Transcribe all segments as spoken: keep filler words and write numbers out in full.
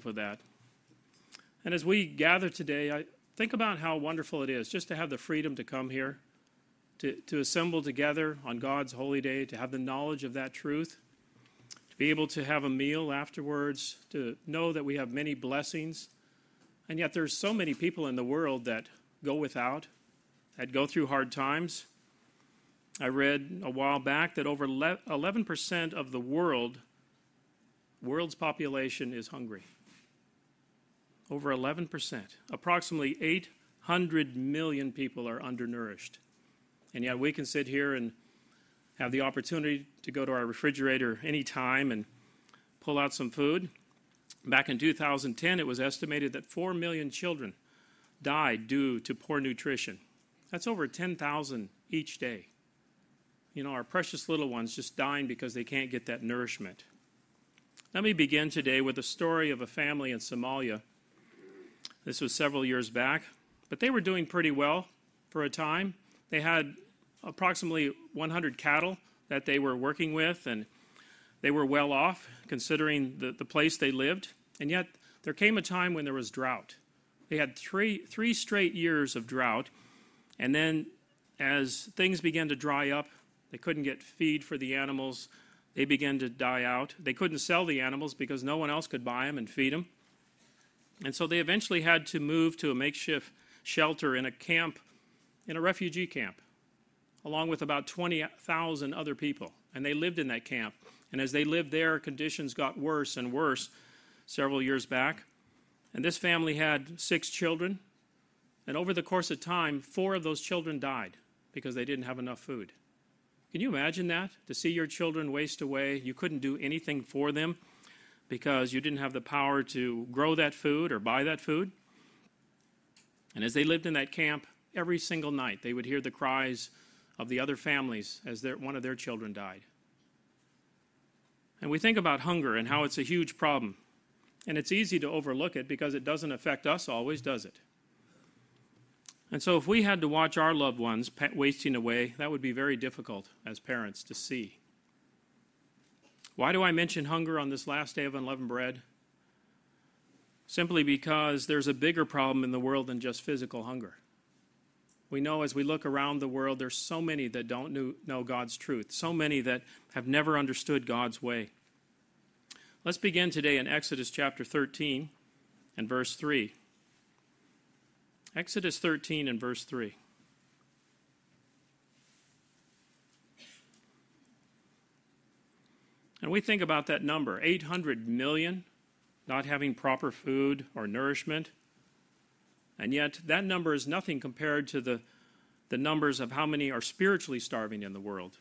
for that. And as we gather today, I think about how wonderful it is just to have the freedom to come here, to, to assemble together on God's holy day, to have the knowledge of that truth, to be able to have a meal afterwards, to know that we have many blessings. And yet there's so many people in the world that go without, that go through hard times. I read a while back that over eleven percent of the world, world's population is hungry. Over eleven percent. Approximately eight hundred million people are undernourished. And yet we can sit here and have the opportunity to go to our refrigerator anytime and pull out some food. Back in two thousand ten, it was estimated that four million children died due to poor nutrition. That's over ten thousand each day. You know, our precious little ones just dying because they can't get that nourishment. Let me begin today with a story of a family in Somalia. This was several years back, but they were doing pretty well for a time. They had approximately one hundred cattle that they were working with, and they were well off considering the, the place they lived. And yet there came a time when there was drought. They had three, three straight years of drought, and then as things began to dry up, they couldn't get feed for the animals. They began to die out. They couldn't sell the animals because no one else could buy them and feed them. And so they eventually had to move to a makeshift shelter in a camp, in a refugee camp, along with about twenty thousand other people. And they lived in that camp. And as they lived there, conditions got worse and worse several years back. And this family had six children. And over the course of time, four of those children died because they didn't have enough food. Can you imagine that? To see your children waste away, you couldn't do anything for them because you didn't have the power to grow that food or buy that food. And as they lived in that camp, every single night they would hear the cries of the other families as their, one of their children died. And we think about hunger and how it's a huge problem. And it's easy to overlook it because it doesn't affect us always, does it? And so if we had to watch our loved ones wasting away, that would be very difficult as parents to see. Why do I mention hunger on this last day of unleavened bread? Simply because there's a bigger problem in the world than just physical hunger. We know as we look around the world, there's so many that don't know God's truth, so many that have never understood God's way. Let's begin today in Exodus chapter thirteen and verse three. Exodus thirteen and verse three. And we think about that number, eight hundred million not having proper food or nourishment. And yet that number is nothing compared to the, the numbers of how many are spiritually starving in the world.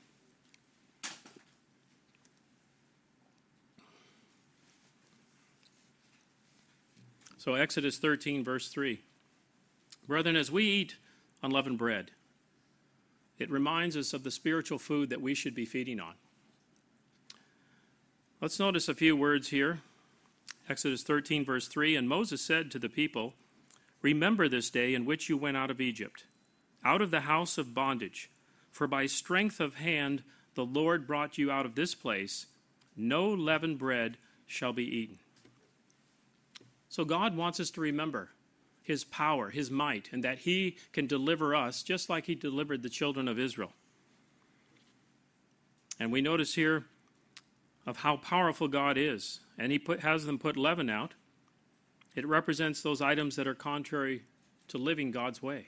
So Exodus thirteen, verse three. Brethren, as we eat unleavened bread, it reminds us of the spiritual food that we should be feeding on. Let's notice a few words here. Exodus thirteen, verse three, and Moses said to the people, remember this day in which you went out of Egypt, out of the house of bondage. For by strength of hand the Lord brought you out of this place. No leavened bread shall be eaten. So God wants us to remember his power, his might, and that he can deliver us just like he delivered the children of Israel. And we notice here of how powerful God is. And he put, has them put leaven out. It represents those items that are contrary to living God's way.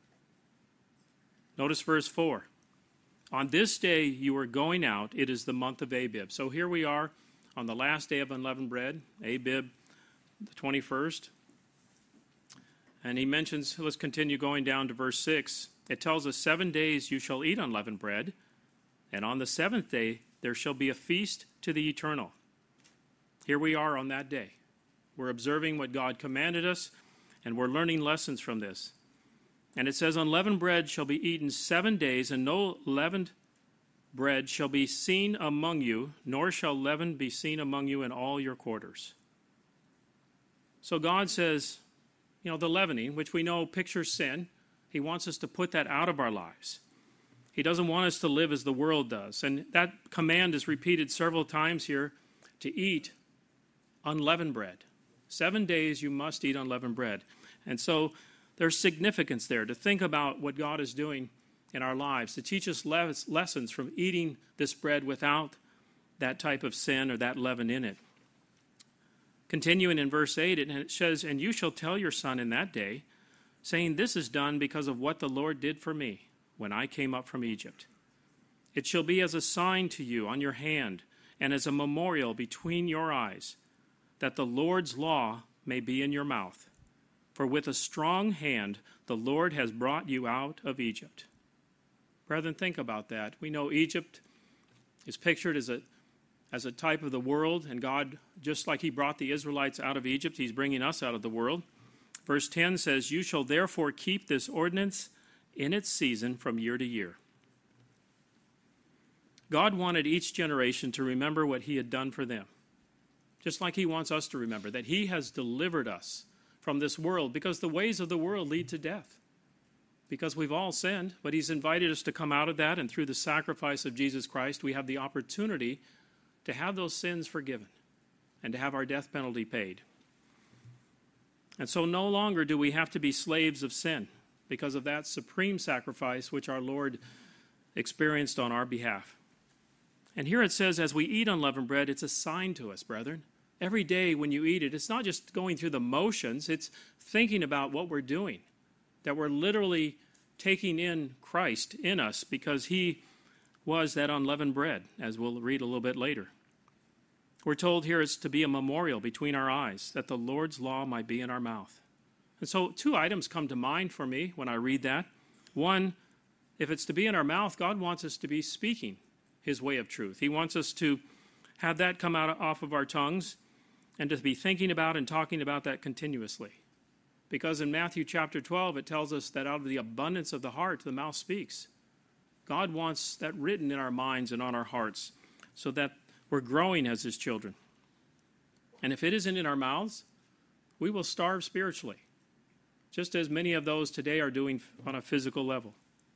Notice verse four. On this day you are going out, it is the month of Abib. So here we are on the last day of unleavened bread, Abib, the twenty-first. And he mentions, let's continue going down to verse six. It tells us, seven days you shall eat unleavened bread, and on the seventh day there shall be a feast to the eternal. Here we are on that day. We're observing what God commanded us, and we're learning lessons from this. And it says, unleavened bread shall be eaten seven days, and no leavened bread shall be seen among you, nor shall leaven be seen among you in all your quarters. So God says, you know, the leavening, which we know pictures sin, he wants us to put that out of our lives. He doesn't want us to live as the world does. And that command is repeated several times here, to eat unleavened bread. Seven days you must eat unleavened bread. And so there's significance there to think about what God is doing in our lives, to teach us les- lessons from eating this bread without that type of sin or that leaven in it. Continuing in verse eight, it says, "And you shall tell your son in that day, saying, This is done because of what the Lord did for me when I came up from Egypt. It shall be as a sign to you on your hand and as a memorial between your eyes, that the Lord's law may be in your mouth. For with a strong hand the Lord has brought you out of Egypt." Brethren, think about that. We know Egypt is pictured as a as a type of the world, and God, just like he brought the Israelites out of Egypt, he's bringing us out of the world. Verse ten says, "You shall therefore keep this ordinance in its season from year to year." God wanted each generation to remember what he had done for them, just like he wants us to remember, that he has delivered us from this world, because the ways of the world lead to death. Because we've all sinned, but he's invited us to come out of that, and through the sacrifice of Jesus Christ, we have the opportunity to have those sins forgiven and to have our death penalty paid. And so no longer do we have to be slaves of sin because of that supreme sacrifice which our Lord experienced on our behalf. And here it says, as we eat unleavened bread, it's a sign to us, brethren. Every day when you eat it, it's not just going through the motions, it's thinking about what we're doing, that we're literally taking in Christ in us because he was that unleavened bread, as we'll read a little bit later. We're told here it's to be a memorial between our eyes, that the Lord's law might be in our mouth. And so two items come to mind for me when I read that. One, if it's to be in our mouth, God wants us to be speaking his way of truth. He wants us to have that come out off of our tongues and to be thinking about and talking about that continuously. Because in Matthew chapter twelve, it tells us that out of the abundance of the heart, the mouth speaks. God wants that written in our minds and on our hearts so that we're growing as his children. And if it isn't in our mouths, we will starve spiritually, just as many of those today are doing on a physical level.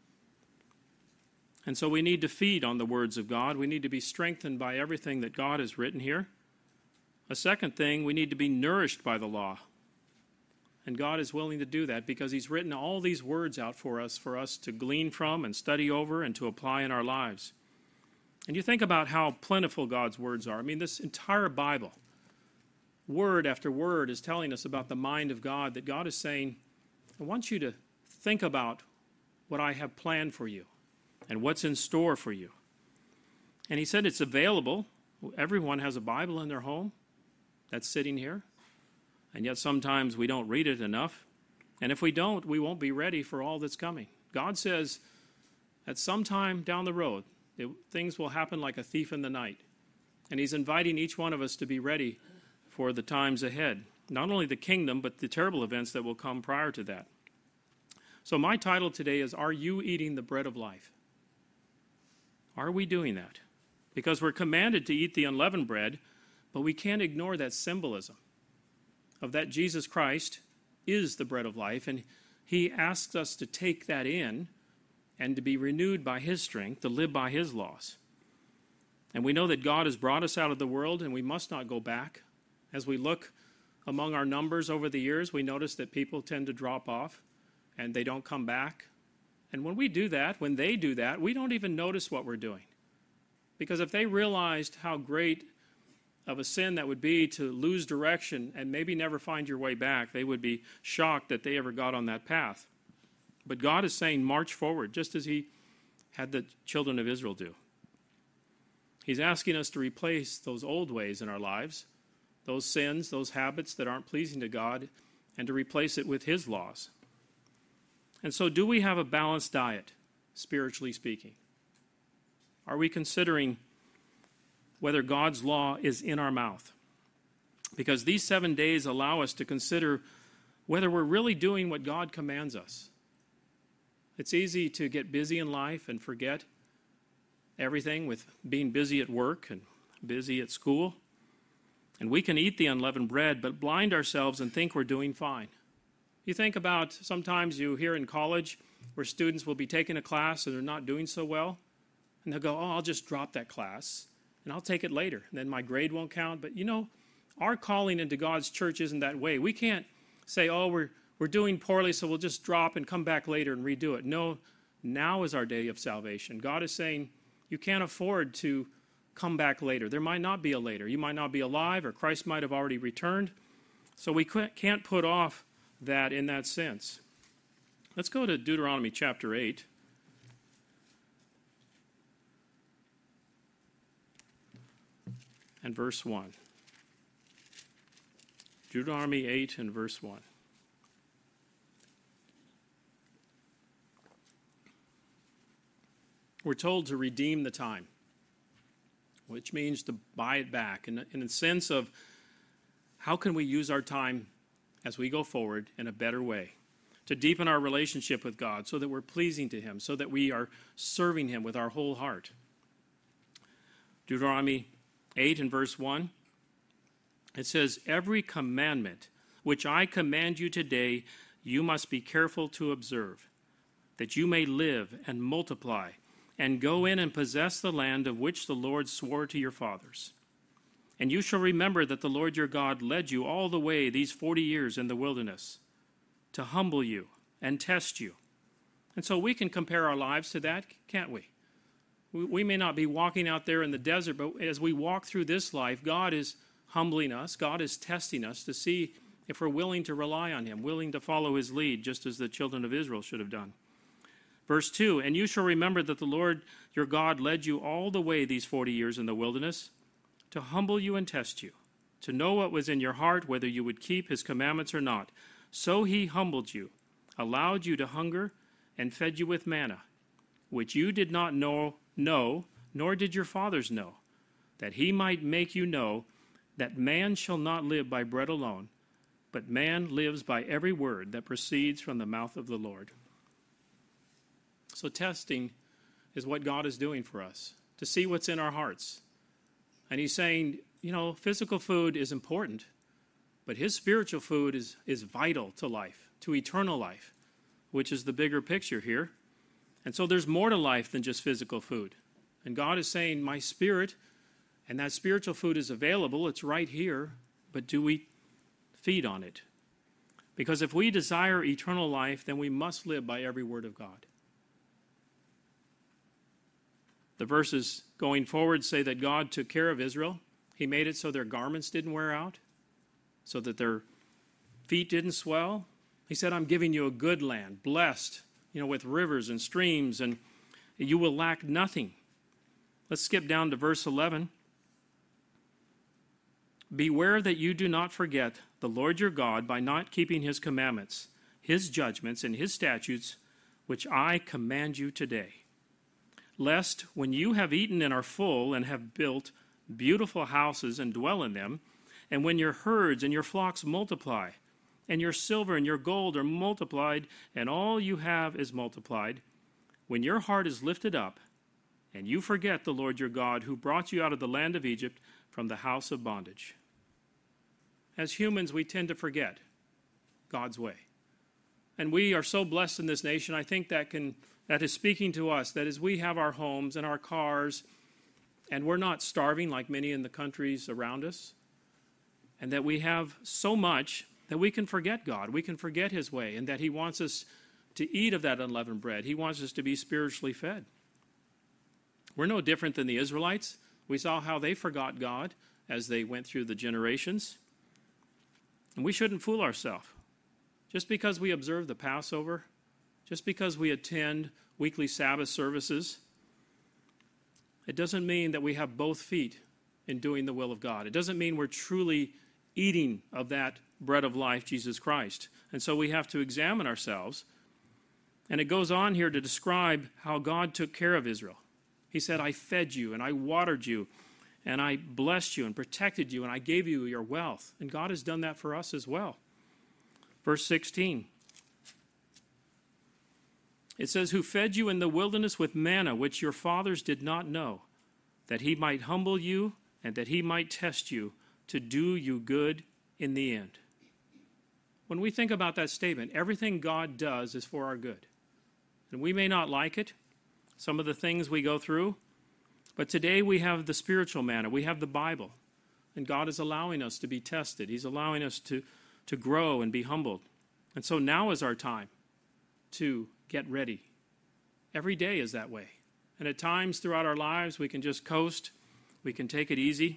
And so we need to feed on the words of God. We need to be strengthened by everything that God has written here. A second thing, we need to be nourished by the law. And God is willing to do that because he's written all these words out for us, for us to glean from and study over and to apply in our lives. And you think about how plentiful God's words are. I mean, this entire Bible, word after word, is telling us about the mind of God, that God is saying, I want you to think about what I have planned for you and what's in store for you. And he said it's available. Everyone has a Bible in their home that's sitting here. And yet sometimes we don't read it enough. And if we don't, we won't be ready for all that's coming. God says at some time down the road, it, things will happen like a thief in the night. And he's inviting each one of us to be ready for the times ahead. Not only the kingdom, but the terrible events that will come prior to that. So my title today is, Are You Eating the Bread of Life? Are we doing that? Because we're commanded to eat the unleavened bread, but we can't ignore that symbolism of that Jesus Christ is the bread of life, and he asks us to take that in and to be renewed by his strength, to live by his laws. And we know that God has brought us out of the world, and we must not go back. As we look among our numbers over the years, we notice that people tend to drop off, and they don't come back. And when we do that, when they do that, we don't even notice what we're doing. Because if they realized how great of a sin that would be to lose direction and maybe never find your way back, they would be shocked that they ever got on that path. But God is saying, march forward, just as he had the children of Israel do. He's asking us to replace those old ways in our lives, those sins, those habits that aren't pleasing to God, and to replace it with his laws. And so do we have a balanced diet, spiritually speaking? Are we considering whether God's law is in our mouth? Because these seven days allow us to consider whether we're really doing what God commands us. It's easy to get busy in life and forget everything with being busy at work and busy at school. And we can eat the unleavened bread, but blind ourselves and think we're doing fine. You think about, sometimes you hear in college where students will be taking a class and they're not doing so well, and they'll go, oh, I'll just drop that class and I'll take it later. And then my grade won't count. But you know, Our calling into God's church isn't that way. We can't say, oh, we're, we're doing poorly, so we'll just drop and come back later and redo it. No, now is our day of salvation. God is saying you can't afford to come back later. There might not be a later. You might not be alive, or Christ might have already returned. So we can't put off that in that sense. Let's go to Deuteronomy chapter eight. And verse one. Deuteronomy eight and verse one. We're told to redeem the time, which means to buy it back. In, in the sense of how can we use our time as we go forward in a better way, to deepen our relationship with God so that we're pleasing to Him, so that we are serving Him with our whole heart. Deuteronomy eight and verse one, it says, every commandment which I command you today, you must be careful to observe, that you may live and multiply, and go in and possess the land of which the Lord swore to your fathers. And you shall remember that the Lord your God led you all the way these forty years in the wilderness, to humble you and test you. And so we can compare our lives to that, can't we? We may not be walking out there in the desert, but as we walk through this life, God is humbling us. God is testing us to see if we're willing to rely on Him, willing to follow His lead, just as the children of Israel should have done. Verse two, and you shall remember that the Lord your God led you all the way these forty years in the wilderness, to humble you and test you, to know what was in your heart, whether you would keep His commandments or not. So He humbled you, allowed you to hunger, and fed you with manna, which you did not know, know, nor did your fathers know, that He might make you know that man shall not live by bread alone, but man lives by every word that proceeds from the mouth of the Lord. So testing is what God is doing for us, to see what's in our hearts. And He's saying, you know, physical food is important, but His spiritual food is, is vital to life, to eternal life, which is the bigger picture here. And so there's more to life than just physical food. And God is saying, my spirit, and that spiritual food is available, it's right here, but do we feed on it? Because if we desire eternal life, then we must live by every word of God. The verses going forward say that God took care of Israel. He made it so their garments didn't wear out, so that their feet didn't swell. He said, I'm giving you a good land, blessed, you know, with rivers and streams, and you will lack nothing. Let's skip down to verse eleven. Beware that you do not forget the Lord your God by not keeping His commandments, His judgments, and His statutes, which I command you today. Lest, when you have eaten and are full and have built beautiful houses and dwell in them, and when your herds and your flocks multiply, and your silver and your gold are multiplied, and all you have is multiplied, when your heart is lifted up, and you forget the Lord your God, who brought you out of the land of Egypt from the house of bondage. As humans, we tend to forget God's way. And we are so blessed in this nation, I think that can that is speaking to us, that as we have our homes and our cars, and we're not starving like many in the countries around us, and that we have so much that we can forget God, we can forget His way, and that He wants us to eat of that unleavened bread. He wants us to be spiritually fed. We're no different than the Israelites. We saw how they forgot God as they went through the generations. And we shouldn't fool ourselves. Just because we observe the Passover, just because we attend weekly Sabbath services, it doesn't mean that we have both feet in doing the will of God. It doesn't mean we're truly eating of that bread of life, Jesus Christ. And so we have to examine ourselves. And it goes on here to describe how God took care of Israel. He said, I fed you and I watered you and I blessed you and protected you and I gave you your wealth. And God has done that for us as well. Verse sixteen. It says, who fed you in the wilderness with manna, which your fathers did not know, that He might humble you and that He might test you to do you good in the end. When we think about that statement, everything God does is for our good. And we may not like it, some of the things we go through, but today we have the spiritual manna, we have the Bible, And God is allowing us to be tested. He's allowing us to, to grow and be humbled. And so now is our time to get ready. Every day is that way. And at times throughout our lives, we can just coast. We can take it easy.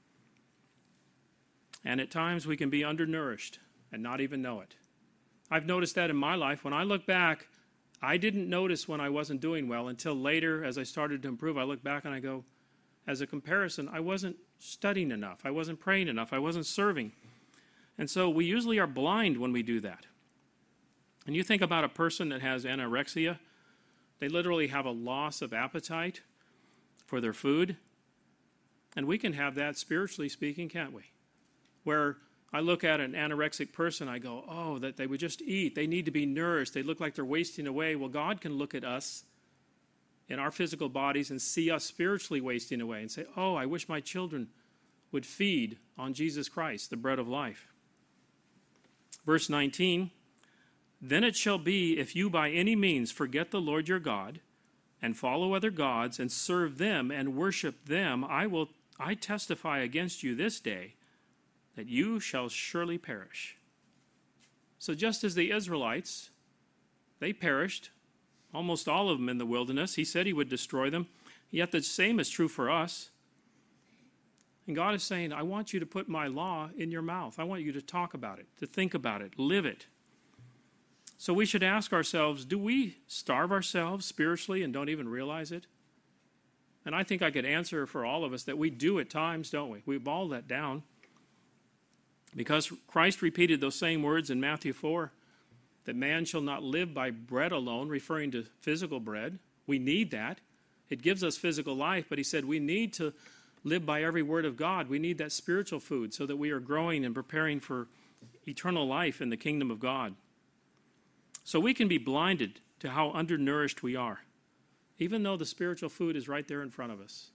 And at times we can be undernourished and not even know it. I've noticed that in my life. When I look back, I didn't notice when I wasn't doing well until later, as I started to improve. I look back and I go, as a comparison, I wasn't studying enough. I wasn't praying enough. I wasn't serving. And so we usually are blind when we do that. And you think about a person that has anorexia, they literally have a loss of appetite for their food. And we can have that, spiritually speaking, can't we? Where I look at an anorexic person, I go, oh, that they would just eat. They need to be nourished. They look like they're wasting away. Well, God can look at us in our physical bodies and see us spiritually wasting away and say, oh, I wish my children would feed on Jesus Christ, the bread of life. Verse nineteen, then it shall be, if you by any means forget the Lord your God and follow other gods and serve them and worship them, I will I testify against you this day that you shall surely perish. So just as the Israelites, they perished, almost all of them in the wilderness. He said he would destroy them. Yet the same is true for us. And God is saying, I want you to put my law in your mouth. I want you to talk about it, to think about it, live it. So we should ask ourselves, do we starve ourselves spiritually and don't even realize it? And I think I could answer for all of us that we do at times, don't we? We've all let down. Because Christ repeated those same words in Matthew four, that man shall not live by bread alone, referring to physical bread. We need that. It gives us physical life, but he said we need to live by every word of God. We need that spiritual food so that we are growing and preparing for eternal life in the kingdom of God. So we can be blinded to how undernourished we are, even though the spiritual food is right there in front of us.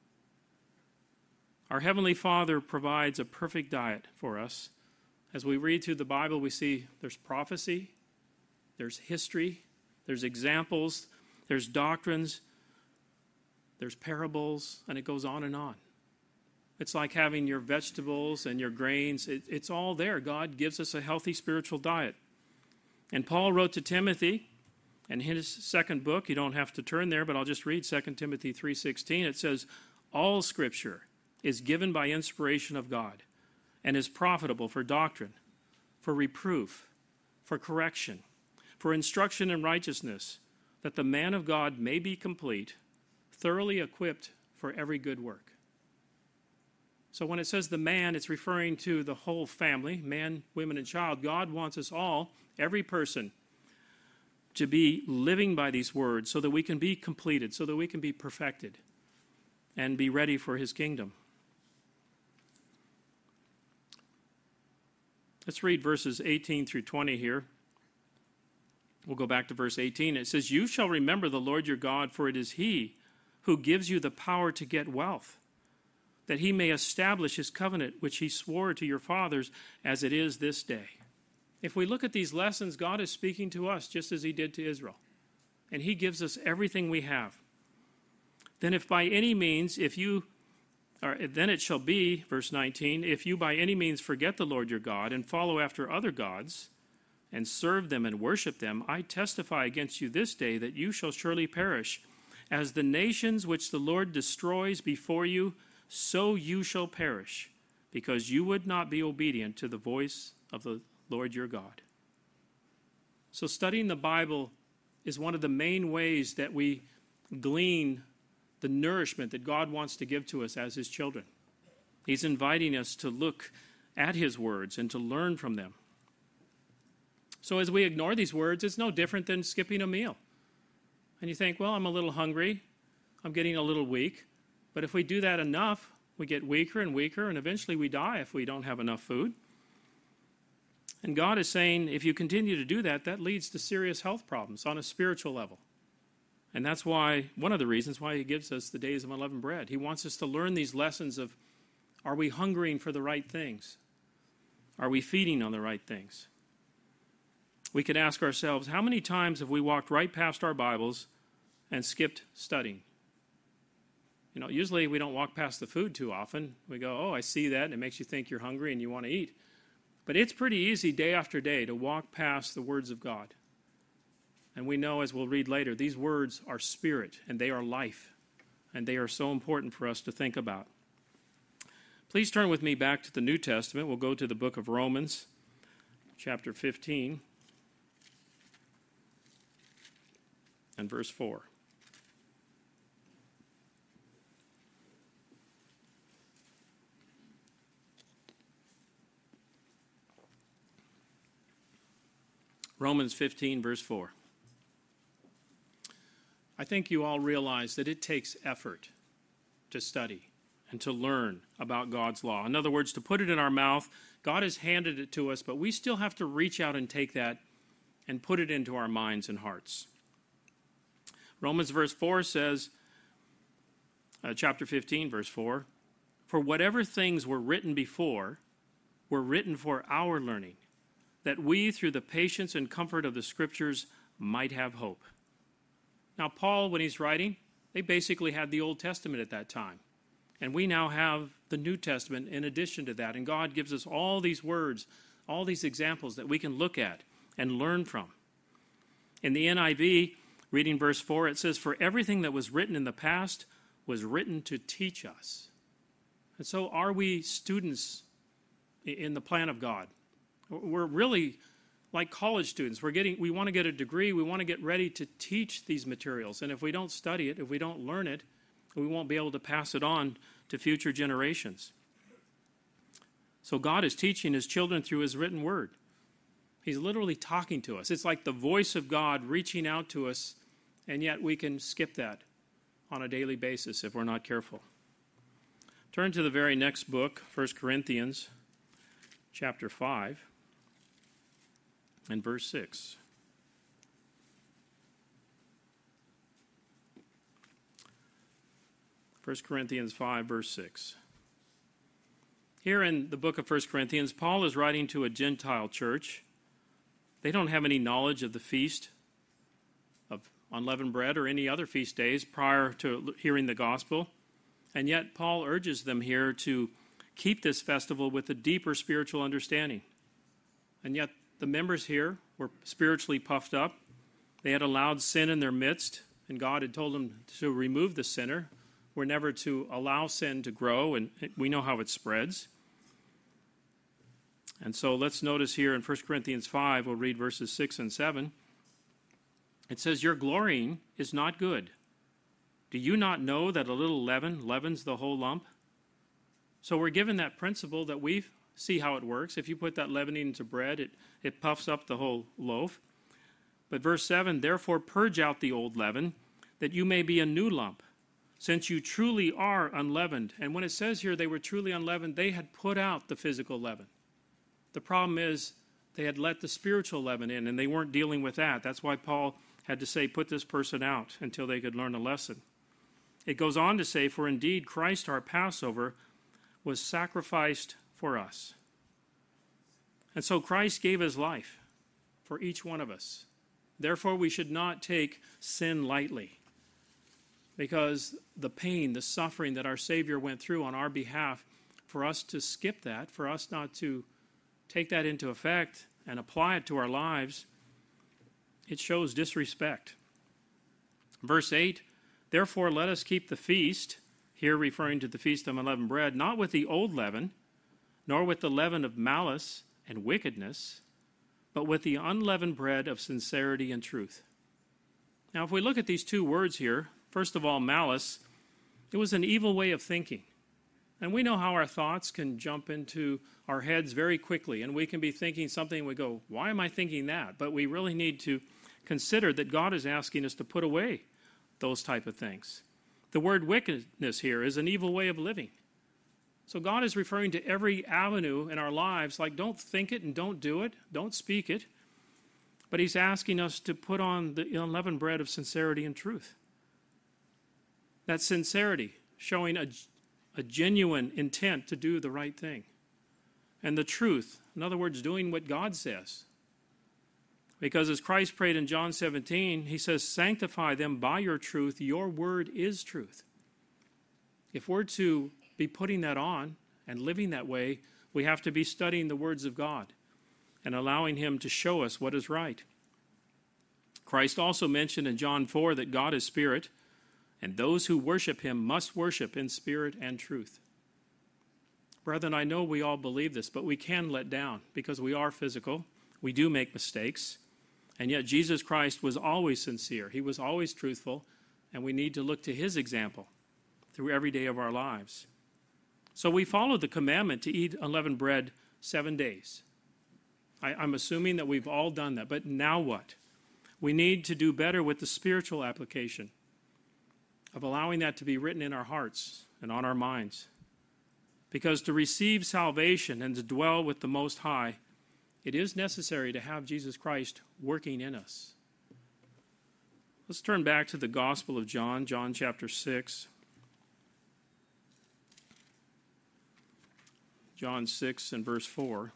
Our Heavenly Father provides a perfect diet for us. As we read through the Bible, we see there's prophecy, there's history, there's examples, there's doctrines, there's parables, and it goes on and on. It's like having your vegetables and your grains. It, it's all there. God gives us a healthy spiritual diet. And Paul wrote to Timothy, and in his second book, you don't have to turn there, but I'll just read Second Timothy three sixteen. It says, all Scripture is given by inspiration of God and is profitable for doctrine, for reproof, for correction, for instruction in righteousness, that the man of God may be complete, thoroughly equipped for every good work. So when it says the man, it's referring to the whole family, man, women, and child. God wants us all, every person, to be living by these words so that we can be completed, so that we can be perfected and be ready for his kingdom. Let's read verses eighteen through twenty here. We'll go back to verse eighteen. It says, you shall remember the Lord your God, for it is he who gives you the power to get wealth, that he may establish his covenant, which he swore to your fathers, as it is this day. If we look at these lessons, God is speaking to us just as he did to Israel. And he gives us everything we have. Then if by any means, if you, or then it shall be, verse nineteen, if you by any means forget the Lord your God and follow after other gods and serve them and worship them, I testify against you this day that you shall surely perish. As the nations which the Lord destroys before you, so you shall perish, because you would not be obedient to the voice of the Lord your God. So studying the Bible is one of the main ways that we glean the nourishment that God wants to give to us as his children. He's inviting us to look at his words and to learn from them. So as we ignore these words, it's no different than skipping a meal. And you think, well, I'm a little hungry, I'm getting a little weak. But if we do that enough, we get weaker and weaker, and eventually we die if we don't have enough food. And God is saying, if you continue to do that, that leads to serious health problems on a spiritual level. And that's why, one of the reasons why he gives us the days of unleavened bread. He wants us to learn these lessons of, are we hungering for the right things? Are we feeding on the right things? We could ask ourselves, how many times have we walked right past our Bibles and skipped studying? You know, usually we don't walk past the food too often. We go, oh, I see that, and it makes you think you're hungry and you want to eat. But it's pretty easy day after day to walk past the words of God. And we know, as we'll read later, these words are spirit and they are life. And they are so important for us to think about. Please turn with me back to the New Testament. We'll go to the book of Romans, chapter fifteen, and verse four. Romans fifteen, verse four. I think you all realize that it takes effort to study and to learn about God's law. In other words, to put it in our mouth, God has handed it to us, but we still have to reach out and take that and put it into our minds and hearts. Romans verse four says, uh, chapter fifteen, verse four, for whatever things were written before were written for our learning, that we, through the patience and comfort of the Scriptures, might have hope. Now, Paul, when he's writing, they basically had the Old Testament at that time. And we now have the New Testament in addition to that. And God gives us all these words, all these examples that we can look at and learn from. In the N I V, reading verse four, it says, for everything that was written in the past was written to teach us. And so are we students in the plan of God? We're really like college students. We're getting, we want to get a degree. We want to get ready to teach these materials. And if we don't study it, if we don't learn it, we won't be able to pass it on to future generations. So God is teaching his children through his written word. He's literally talking to us. It's like the voice of God reaching out to us, and yet we can skip that on a daily basis if we're not careful. Turn to the very next book, First Corinthians chapter five. And verse six. First Corinthians five, verse six. Here in the book of First Corinthians, Paul is writing to a Gentile church. They don't have any knowledge of the feast of unleavened bread or any other feast days prior to hearing the gospel. And yet Paul urges them here to keep this festival with a deeper spiritual understanding. And yet the members here were spiritually puffed up. They had allowed sin in their midst, and God had told them to remove the sinner. We're never to allow sin to grow, and we know how it spreads. And so let's notice here in First Corinthians five, we'll read verses six and seven. It says, your glorying is not good. Do you not know that a little leaven leavens the whole lump? So we're given that principle that we see how it works. If you put that leavening into bread, it, it puffs up the whole loaf. But verse seven, therefore purge out the old leaven, that you may be a new lump, since you truly are unleavened. And when it says here they were truly unleavened, they had put out the physical leaven. The problem is they had let the spiritual leaven in, and they weren't dealing with that. That's why Paul had to say, put this person out until they could learn a lesson. It goes on to say, for indeed Christ our Passover was sacrificed for us. And so Christ gave his life for each one of us. Therefore, we should not take sin lightly, because the pain, the suffering that our Savior went through on our behalf, for us to skip that, for us not to take that into effect and apply it to our lives, it shows disrespect. Verse eight, therefore let us keep the feast, here referring to the feast of unleavened bread, not with the old leaven, nor with the leaven of malice and wickedness, but with the unleavened bread of sincerity and truth. Now, if we look at these two words here, first of all, malice, it was an evil way of thinking. And we know how our thoughts can jump into our heads very quickly, and we can be thinking something, and we go, why am I thinking that? But we really need to consider that God is asking us to put away those type of things. The word wickedness here is an evil way of living. So God is referring to every avenue in our lives, like don't think it and don't do it, don't speak it. But he's asking us to put on the unleavened bread of sincerity and truth. That sincerity, showing a, a genuine intent to do the right thing. And the truth, in other words, doing what God says. Because as Christ prayed in John seventeen, he says, sanctify them by your truth, your word is truth. If we're to be putting that on and living that way, we have to be studying the words of God and allowing him to show us what is right. Christ also mentioned in John four that God is spirit, and those who worship him must worship in spirit and truth. Brethren, I know we all believe this, but we can let down because we are physical. We do make mistakes. And yet Jesus Christ was always sincere. He was always truthful, and we need to look to his example through every day of our lives. So we followed the commandment to eat unleavened bread seven days. I, I'm assuming that we've all done that, but now what? We need to do better with the spiritual application of allowing that to be written in our hearts and on our minds. Because to receive salvation and to dwell with the Most High, it is necessary to have Jesus Christ working in us. Let's turn back to the Gospel of John, John chapter six. John six and verse four.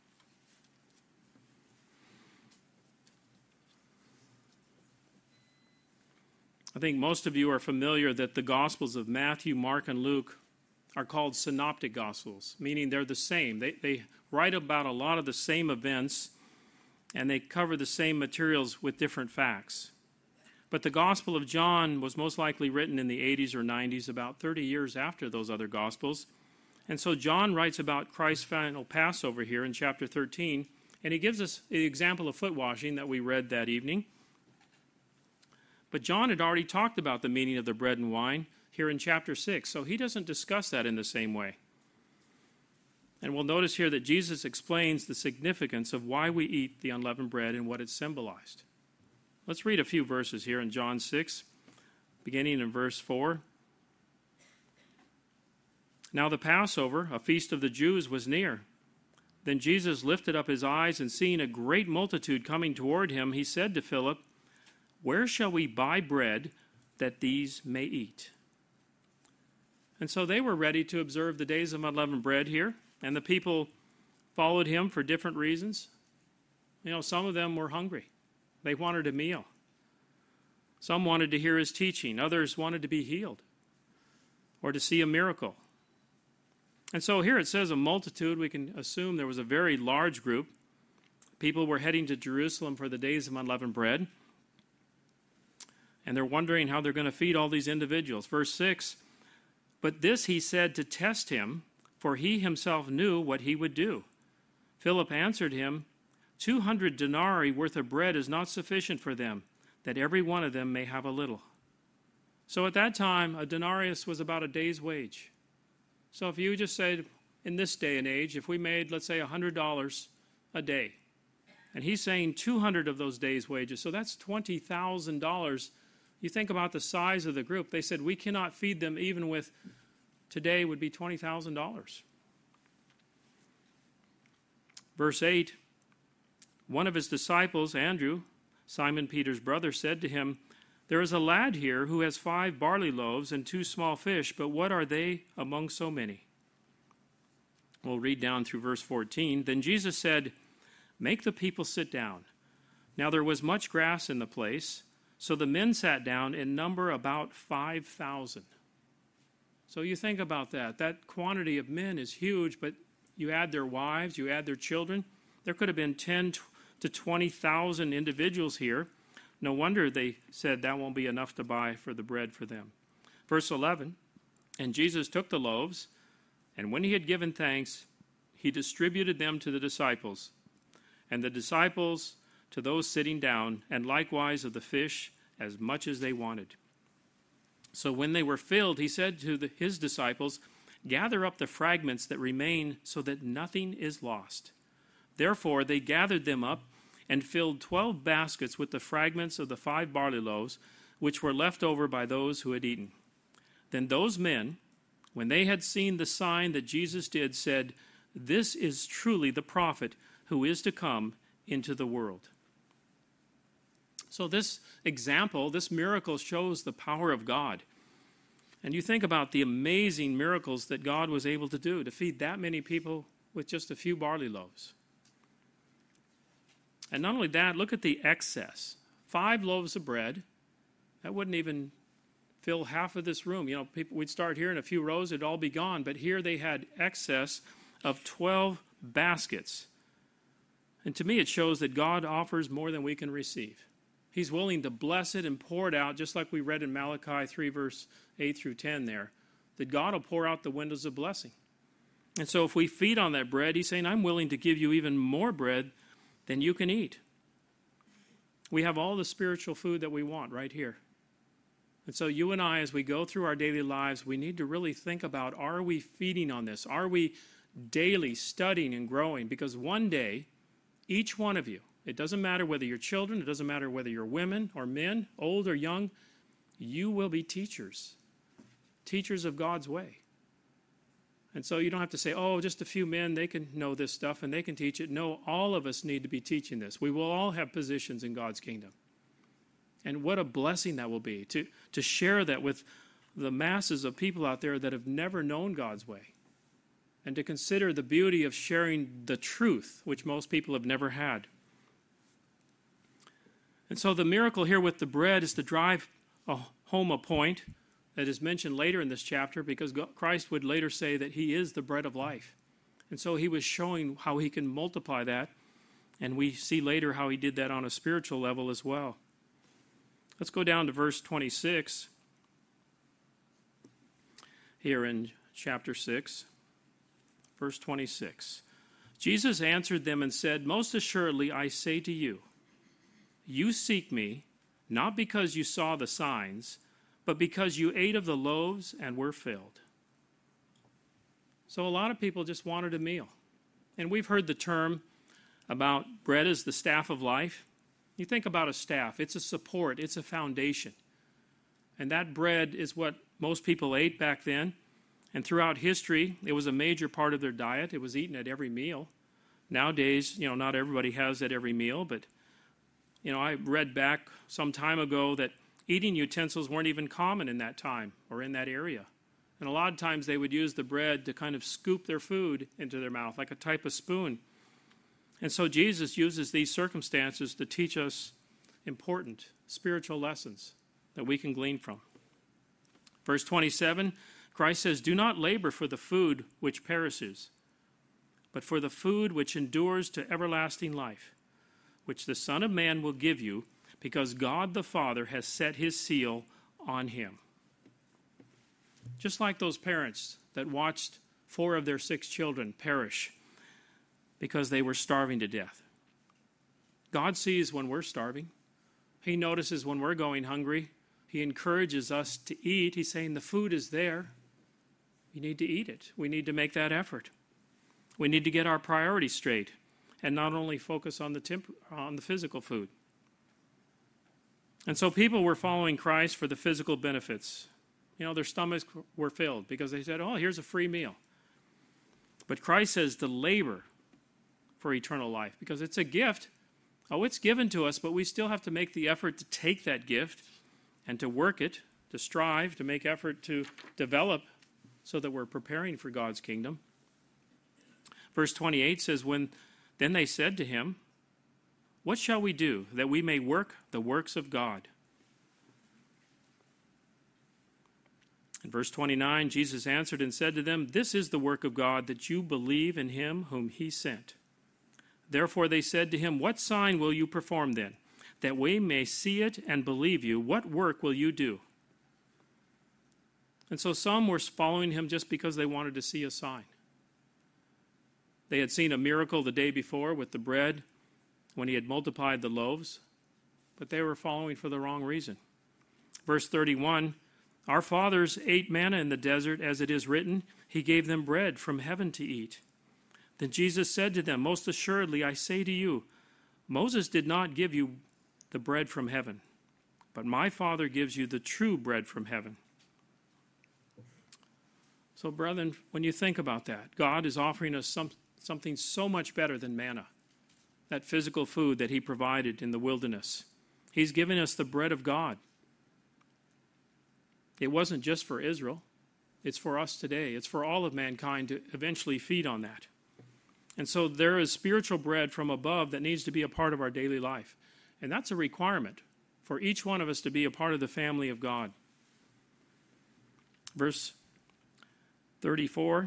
I think most of you are familiar that the Gospels of Matthew, Mark, and Luke are called synoptic Gospels, meaning they're the same. They, they write about a lot of the same events, and they cover the same materials with different facts. But the Gospel of John was most likely written in the eighties or nineties, about thirty years after those other Gospels. And so John writes about Christ's final Passover here in chapter thirteen, and he gives us the example of foot washing that we read that evening. But John had already talked about the meaning of the bread and wine here in chapter six, so he doesn't discuss that in the same way. And we'll notice here that Jesus explains the significance of why we eat the unleavened bread and what it symbolized. Let's read a few verses here in John six, beginning in verse four. Now the Passover, a feast of the Jews, was near. Then Jesus lifted up his eyes, and seeing a great multitude coming toward him, he said to Philip, "Where shall we buy bread that these may eat?" And so they were ready to observe the days of unleavened bread here, and the people followed him for different reasons. You know, some of them were hungry. They wanted a meal. Some wanted to hear his teaching. Others wanted to be healed or to see a miracle. And so here it says a multitude. We can assume there was a very large group. People were heading to Jerusalem for the days of unleavened bread. And they're wondering how they're going to feed all these individuals. Verse six, but this he said to test him, for he himself knew what he would do. Philip answered him, Two hundred denarii worth of bread is not sufficient for them, that every one of them may have a little. So at that time, a denarius was about a day's wage. So if you just said, in this day and age, if we made, let's say, one hundred dollars a day, and he's saying two hundred of those days' wages, so that's twenty thousand dollars. You think about the size of the group. They said, we cannot feed them even with, today would be twenty thousand dollars. Verse eight, one of his disciples, Andrew, Simon Peter's brother, said to him, there is a lad here who has five barley loaves and two small fish, but what are they among so many? We'll read down through verse fourteen. Then Jesus said, make the people sit down. Now there was much grass in the place, so the men sat down in number about five thousand. So you think about that. That quantity of men is huge, but you add their wives, you add their children. There could have been ten to twenty thousand individuals here. No wonder they said that won't be enough to buy for the bread for them. Verse eleven, and Jesus took the loaves, and when he had given thanks, he distributed them to the disciples, and the disciples to those sitting down, and likewise of the fish as much as they wanted. So when they were filled, he said to the, his disciples, gather up the fragments that remain so that nothing is lost. Therefore they gathered them up and filled twelve baskets with the fragments of the five barley loaves, which were left over by those who had eaten. Then those men, when they had seen the sign that Jesus did, said, this is truly the prophet who is to come into the world. So this example, this miracle shows the power of God. And you think about the amazing miracles that God was able to do to feed that many people with just a few barley loaves. And not only that, look at the excess. Five loaves of bread, that wouldn't even fill half of this room. You know, people, we'd start here in a few rows, it'd all be gone. But here they had excess of twelve baskets. And to me, it shows that God offers more than we can receive. He's willing to bless it and pour it out, just like we read in Malachi three, verse eight through ten there, that God will pour out the windows of blessing. And so if we feed on that bread, he's saying, I'm willing to give you even more bread than you can eat. We have all the spiritual food that we want right here. And so you and I, as we go through our daily lives, we need to really think about, are we feeding on this? Are we daily studying and growing? Because one day, each one of you, it doesn't matter whether you're children, it doesn't matter whether you're women or men, old or young, you will be teachers, teachers of God's way. And so you don't have to say, oh, just a few men, they can know this stuff and they can teach it. No, all of us need to be teaching this. We will all have positions in God's kingdom. And what a blessing that will be to, to share that with the masses of people out there that have never known God's way. And to consider the beauty of sharing the truth, which most people have never had. And so the miracle here with the bread is to drive home a point that is mentioned later in this chapter, because Christ would later say that he is the bread of life. And so he was showing how he can multiply that, and we see later how he did that on a spiritual level as well. Let's go down to verse twenty-six here in chapter six. Verse twenty-six. Jesus answered them and said, most assuredly I say to you, you seek me, not because you saw the signs, but because you ate of the loaves and were filled. So a lot of people just wanted a meal. And we've heard the term about bread as the staff of life. You think about a staff, it's a support, it's a foundation. And that bread is what most people ate back then. And throughout history, it was a major part of their diet. It was eaten at every meal. Nowadays, you know, not everybody has it every meal, but, you know, I read back some time ago that eating utensils weren't even common in that time or in that area. And a lot of times they would use the bread to kind of scoop their food into their mouth, like a type of spoon. And so Jesus uses these circumstances to teach us important spiritual lessons that we can glean from. Verse twenty-seven, Christ says, do not labor for the food which perishes, but for the food which endures to everlasting life, which the Son of Man will give you, because God the Father has set his seal on him. Just like those parents that watched four of their six children perish because they were starving to death. God sees when we're starving. He notices when we're going hungry. He encourages us to eat. He's saying the food is there. We need to eat it. We need to make that effort. We need to get our priorities straight and not only focus on the temp- on the physical food. And so people were following Christ for the physical benefits. You know, their stomachs were filled because they said, oh, here's a free meal. But Christ says to labor for eternal life because it's a gift. Oh, it's given to us, but we still have to make the effort to take that gift and to work it, to strive, to make effort to develop so that we're preparing for God's kingdom. Verse twenty-eight says, when then they said to him, what shall we do that we may work the works of God? In verse twenty-nine, Jesus answered and said to them, this is the work of God, that you believe in him whom he sent. Therefore they said to him, what sign will you perform then, that we may see it and believe you? What work will you do? And so some were following him just because they wanted to see a sign. They had seen a miracle the day before with the bread, when he had multiplied the loaves, but they were following for the wrong reason. Verse thirty-one, our fathers ate manna in the desert, as it is written, he gave them bread from heaven to eat. Then Jesus said to them, most assuredly I say to you, Moses did not give you the bread from heaven, but my Father gives you the true bread from heaven. So, brethren, when you think about that, God is offering us some, something so much better than manna. That physical food that he provided in the wilderness. He's given us the bread of God. It wasn't just for Israel. It's for us today. It's for all of mankind to eventually feed on that. And so there is spiritual bread from above that needs to be a part of our daily life. And that's a requirement for each one of us to be a part of the family of God. Verse thirty-four.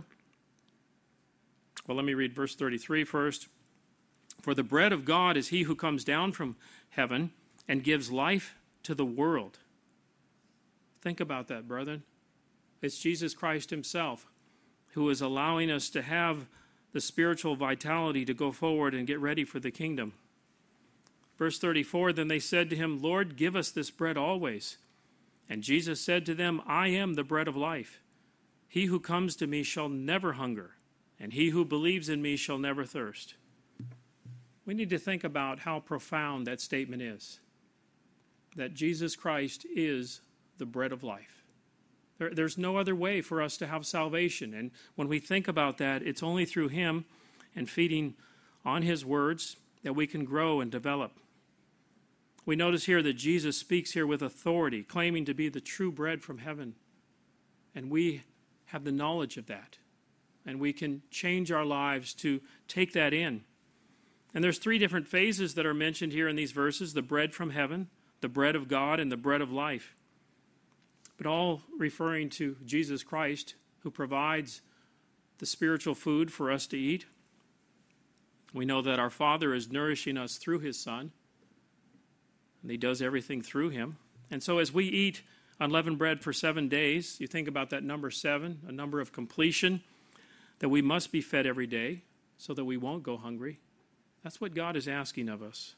Well, let me read verse thirty-three first. For the bread of God is he who comes down from heaven and gives life to the world. Think about that, brethren. It's Jesus Christ himself who is allowing us to have the spiritual vitality to go forward and get ready for the kingdom. Verse thirty-four, then they said to him, Lord, give us this bread always. And Jesus said to them, I am the bread of life. He who comes to me shall never hunger, and he who believes in me shall never thirst. We need to think about how profound that statement is, that Jesus Christ is the bread of life. There, there's no other way for us to have salvation. And when we think about that, it's only through him and feeding on his words that we can grow and develop. We notice here that Jesus speaks here with authority, claiming to be the true bread from heaven. And we have the knowledge of that. And we can change our lives to take that in. And there's three different phases that are mentioned here in these verses: the bread from heaven, the bread of God, and the bread of life. But all referring to Jesus Christ, who provides the spiritual food for us to eat. We know that our Father is nourishing us through his Son, and he does everything through him. And so as we eat unleavened bread for seven days, you think about that number seven, a number of completion, that we must be fed every day so that we won't go hungry. That's what God is asking of us.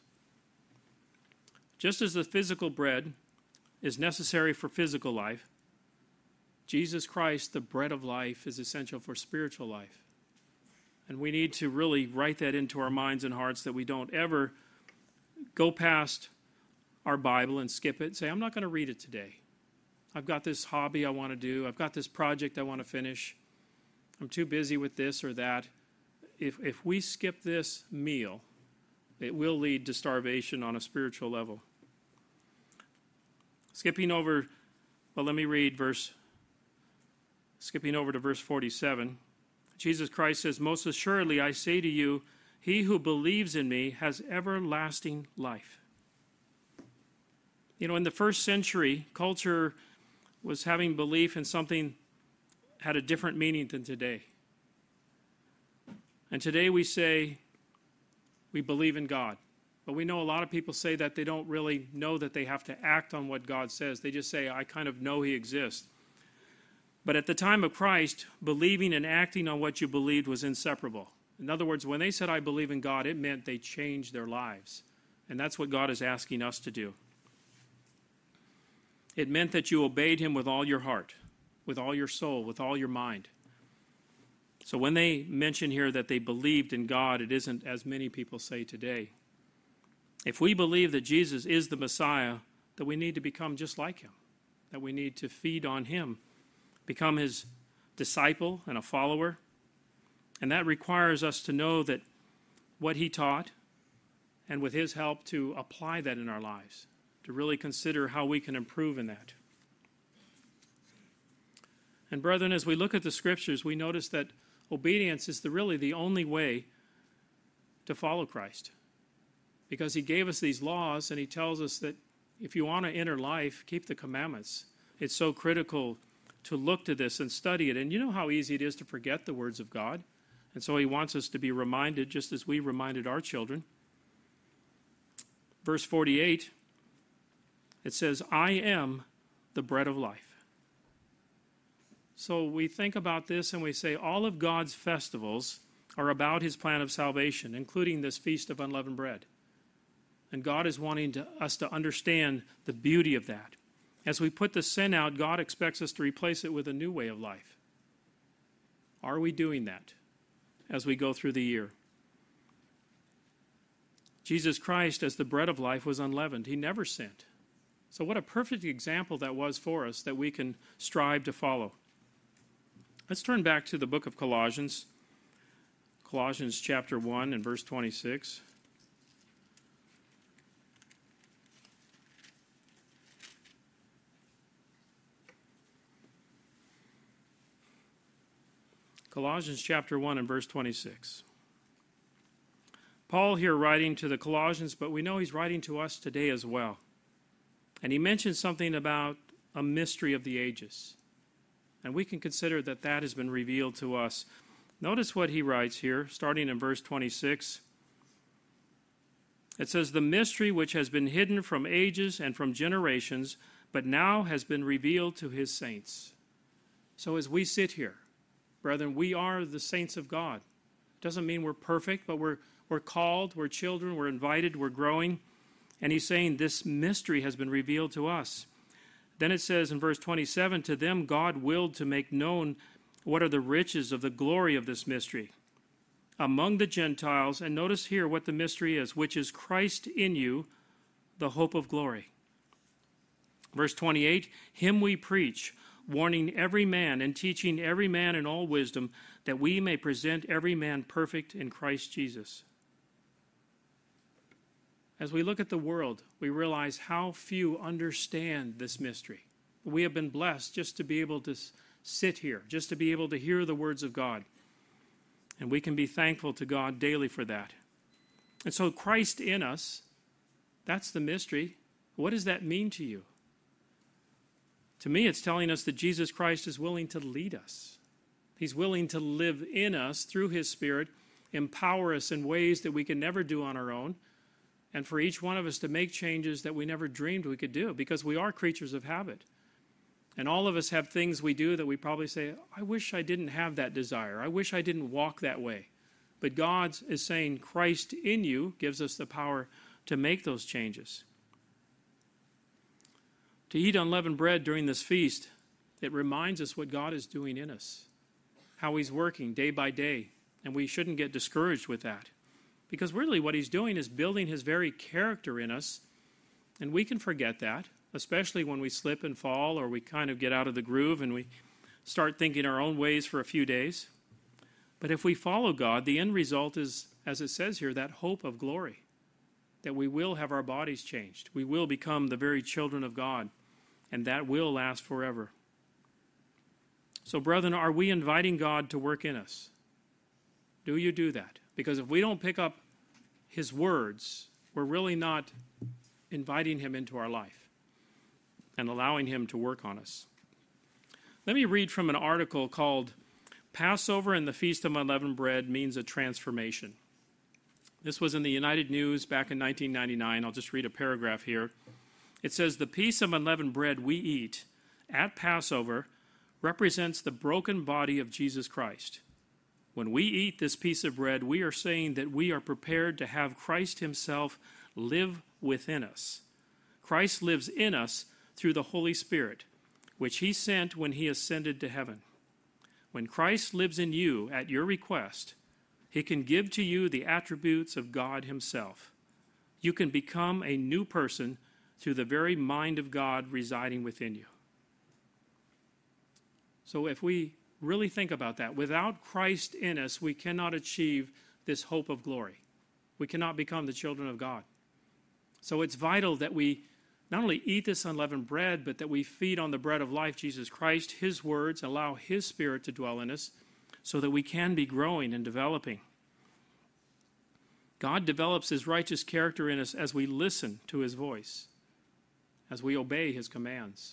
Just as the physical bread is necessary for physical life, Jesus Christ, the bread of life, is essential for spiritual life. And we need to really write that into our minds and hearts, that we don't ever go past our Bible and skip it and say, I'm not going to read it today. I've got this hobby I want to do. I've got this project I want to finish. I'm too busy with this or that. If, if we skip this meal, it will lead to starvation on a spiritual level. Skipping over, well, let me read verse, skipping over to verse forty-seven. Jesus Christ says, most assuredly I say to you, he who believes in me has everlasting life. You know, in the first century, culture was having belief in something had a different meaning than today. And today we say we believe in God. But we know a lot of people say that they don't really know that they have to act on what God says. They just say, I kind of know he exists. But at the time of Christ, believing and acting on what you believed was inseparable. In other words, when they said, I believe in God, it meant they changed their lives. And that's what God is asking us to do. It meant that you obeyed him with all your heart, with all your soul, with all your mind. So when they mention here that they believed in God, it isn't as many people say today. If we believe that Jesus is the Messiah, that we need to become just like him, that we need to feed on him, become his disciple and a follower. And that requires us to know that what he taught, and with his help to apply that in our lives, to really consider how we can improve in that. And brethren, as we look at the scriptures, we notice that obedience is the, really the only way to follow Christ. Because he gave us these laws, and he tells us that if you want to enter life, keep the commandments. It's so critical to look to this and study it. And you know how easy it is to forget the words of God. And so he wants us to be reminded, just as we reminded our children. Verse forty-eight, it says, I am the bread of life. So we think about this and we say all of God's festivals are about his plan of salvation, including this Feast of Unleavened Bread. And God is wanting to, us to understand the beauty of that. As we put the sin out, God expects us to replace it with a new way of life. Are we doing that as we go through the year? Jesus Christ, as the bread of life, was unleavened. He never sinned. So what a perfect example that was for us that we can strive to follow. Let's turn back to the book of Colossians, Colossians chapter one and verse twenty-six. Colossians chapter one and verse twenty-six. Paul here writing to the Colossians, but we know he's writing to us today as well. And he mentions something about a mystery of the ages. And we can consider that that has been revealed to us. Notice what he writes here, starting in verse twenty-six. It says, "The mystery which has been hidden from ages and from generations, but now has been revealed to his saints." So as we sit here, brethren, we are the saints of God. Doesn't mean we're perfect, but we're, we're called, we're children, we're invited, we're growing. And he's saying this mystery has been revealed to us. Then it says in verse twenty-seven, "To them God willed to make known what are the riches of the glory of this mystery among the Gentiles." And notice here what the mystery is, "which is Christ in you, the hope of glory." Verse twenty-eight, "Him we preach, warning every man and teaching every man in all wisdom, that we may present every man perfect in Christ Jesus." As we look at the world, we realize how few understand this mystery. We have been blessed just to be able to sit here, just to be able to hear the words of God. And we can be thankful to God daily for that. And so Christ in us, that's the mystery. What does that mean to you? To me, it's telling us that Jesus Christ is willing to lead us. He's willing to live in us through his Spirit, empower us in ways that we can never do on our own, and for each one of us to make changes that we never dreamed we could do, because we are creatures of habit. And all of us have things we do that we probably say, I wish I didn't have that desire. I wish I didn't walk that way. But God is saying Christ in you gives us the power to make those changes. To eat unleavened bread during this feast, it reminds us what God is doing in us, how he's working day by day, and we shouldn't get discouraged with that. Because really what he's doing is building his very character in us, and we can forget that, especially when we slip and fall or we kind of get out of the groove and we start thinking our own ways for a few days. But if we follow God, the end result is, as it says here, that hope of glory, that we will have our bodies changed. We will become the very children of God, and that will last forever. So, brethren, are we inviting God to work in us? Do you do that? Because if we don't pick up his words, we're really not inviting him into our life and allowing him to work on us. Let me read from an article called "Passover and the Feast of Unleavened Bread Means a Transformation." This was in the United News back in nineteen ninety-nine. I'll just read a paragraph here. It says, "The piece of unleavened bread we eat at Passover represents the broken body of Jesus Christ. When we eat this piece of bread, we are saying that we are prepared to have Christ himself live within us. Christ lives in us through the Holy Spirit, which he sent when he ascended to heaven. When Christ lives in you at your request, he can give to you the attributes of God himself. You can become a new person through the very mind of God residing within you." So if we really think about that, without Christ in us, we cannot achieve this hope of glory. We cannot become the children of God. So it's vital that we not only eat this unleavened bread, but that we feed on the bread of life, Jesus Christ, his words, allow his Spirit to dwell in us so that we can be growing and developing. God develops his righteous character in us as we listen to his voice, as we obey his commands.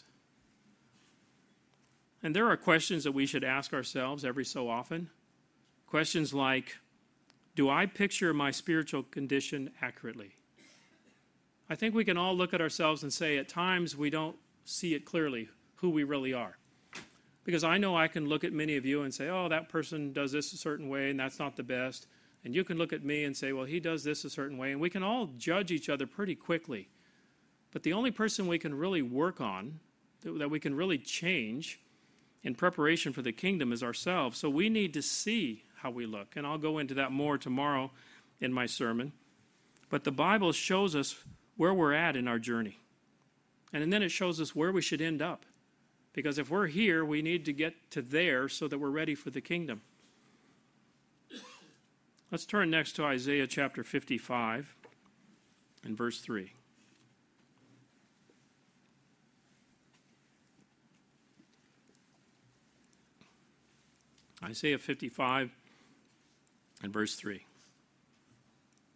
And there are questions that we should ask ourselves every so often. Questions like, do I picture my spiritual condition accurately? I think we can all look at ourselves and say at times we don't see it clearly who we really are. Because I know I can look at many of you and say, oh, that person does this a certain way and that's not the best. And you can look at me and say, well, he does this a certain way. And we can all judge each other pretty quickly. But the only person we can really work on, that we can really change in preparation for the kingdom, is ourselves. So we need to see how we look. And I'll go into that more tomorrow in my sermon. But the Bible shows us where we're at in our journey. And then it shows us where we should end up. Because if we're here, we need to get to there so that we're ready for the kingdom. Let's turn next to Isaiah chapter fifty-five and verse three. Isaiah fifty-five and verse three.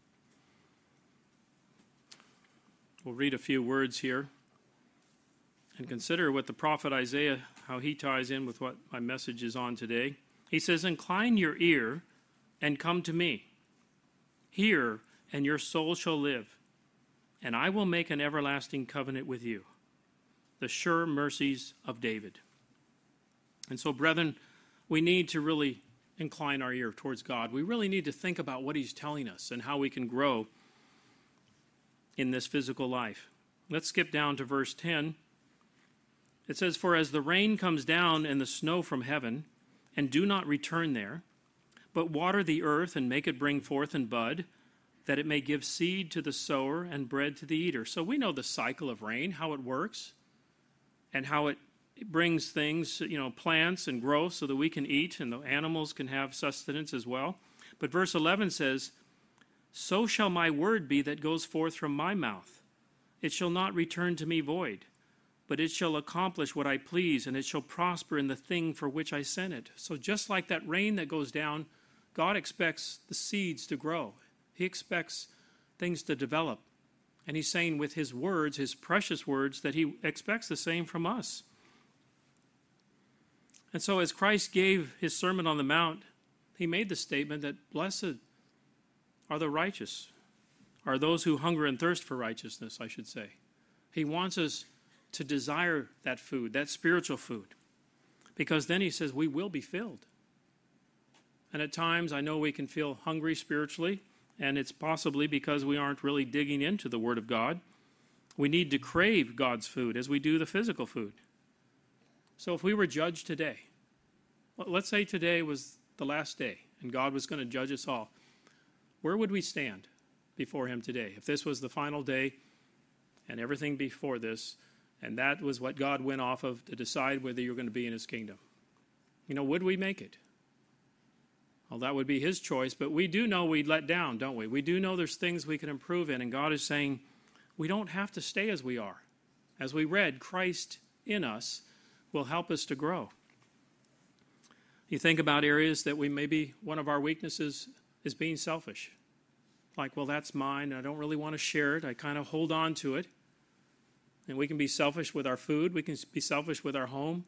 We'll read a few words here, And consider what the prophet Isaiah, how he ties in with what my message is on today. He says, "Incline your ear and come to me. Hear, and your soul shall live. And I will make an everlasting covenant with you, the sure mercies of David." And so, brethren, we need to really incline our ear towards God. We really need to think about what he's telling us and how we can grow in this physical life. Let's skip down to verse ten. It says, "For as the rain comes down and the snow from heaven, and do not return there, but water the earth and make it bring forth and bud, that it may give seed to the sower and bread to the eater." So we know the cycle of rain, how it works, and how it brings things, you know, plants and growth so that we can eat and the animals can have sustenance as well. But verse eleven says, "So shall my word be that goes forth from my mouth. It shall not return to me void, but it shall accomplish what I please, and it shall prosper in the thing for which I sent it." So just like that rain that goes down, God expects the seeds to grow. He expects things to develop. And he's saying with his words, his precious words, that he expects the same from us. And so as Christ gave his Sermon on the Mount, he made the statement that blessed are the righteous, are those who hunger and thirst for righteousness, I should say. He wants us to desire that food, that spiritual food, because then he says we will be filled. And at times I know we can feel hungry spiritually, and it's possibly because we aren't really digging into the Word of God. We need to crave God's food as we do the physical food. So if we were judged today, let's say today was the last day and God was going to judge us all, where would we stand before him today? If this was the final day and everything before this, and that was what God went off of to decide whether you're going to be in his kingdom, you know, would we make it? Well, that would be his choice, but we do know we'd let down, don't we? We do know there's things we can improve in, and God is saying we don't have to stay as we are. As we read, Christ in us will help us to grow. You think about areas that we maybe one of our weaknesses is being selfish. Like, well, that's mine. I don't really want to share it. I kind of hold on to it. And we can be selfish with our food. We can be selfish with our home.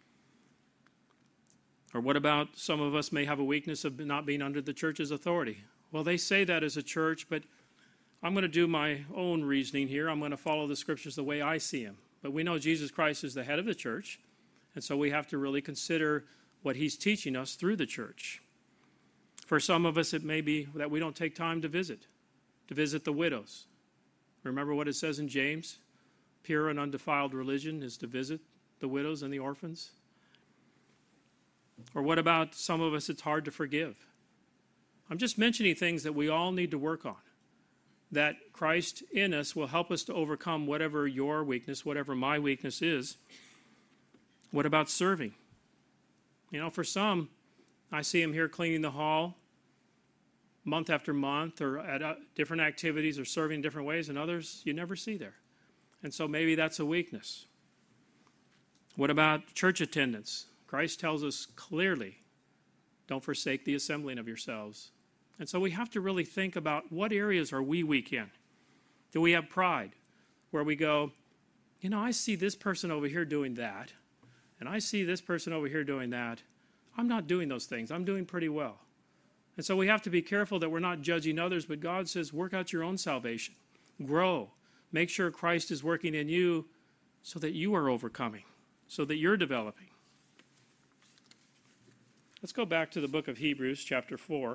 Or what about some of us may have a weakness of not being under the church's authority? Well, they say that as a church, but I'm going to do my own reasoning here. I'm going to follow the scriptures the way I see them. But we know Jesus Christ is the head of the church, and so we have to really consider what he's teaching us through the church. For some of us, it may be that we don't take time to visit, to visit the widows. Remember what it says in James? Pure and undefiled religion is to visit the widows and the orphans. Or what about some of us, it's hard to forgive. I'm just mentioning things that we all need to work on, that Christ in us will help us to overcome whatever your weakness, whatever my weakness is. What about serving? You know, for some, I see them here cleaning the hall month after month, or at uh, different activities, or serving in different ways, and others you never see there. And so maybe that's a weakness. What about church attendance? Christ tells us clearly, don't forsake the assembling of yourselves. And so we have to really think about what areas are we weak in? Do we have pride where we go, you know, I see this person over here doing that, and I see this person over here doing that. I'm not doing those things. I'm doing pretty well. And so we have to be careful that we're not judging others, but God says, work out your own salvation. Grow. Make sure Christ is working in you so that you are overcoming, so that you're developing. Let's go back to the book of Hebrews, chapter four.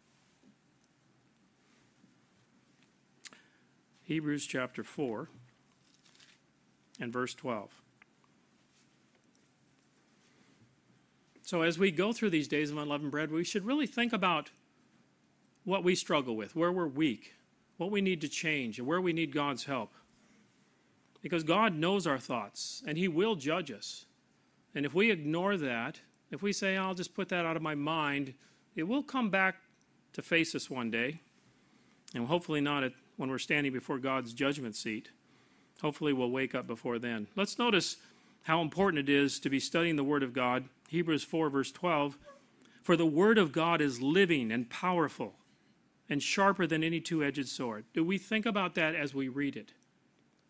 Hebrews chapter four and verse twelve. So as we go through these days of unleavened bread, we should really think about what we struggle with, where we're weak, what we need to change, and where we need God's help. Because God knows our thoughts, and he will judge us. And if we ignore that, if we say, I'll just put that out of my mind, it will come back to face us one day. And hopefully not at, when we're standing before God's judgment seat. Hopefully we'll wake up before then. Let's notice how important it is to be studying the Word of God. Hebrews four, verse twelve, for the Word of God is living and powerful and sharper than any two-edged sword. Do we think about that as we read it?